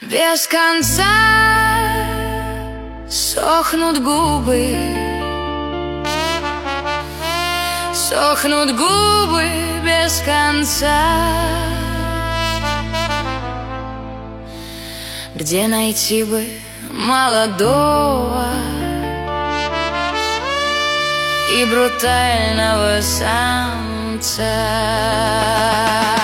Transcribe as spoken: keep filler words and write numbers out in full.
Без конца сохнут губы, сохнут губы без конца. Где найти бы молодого и брутального самца?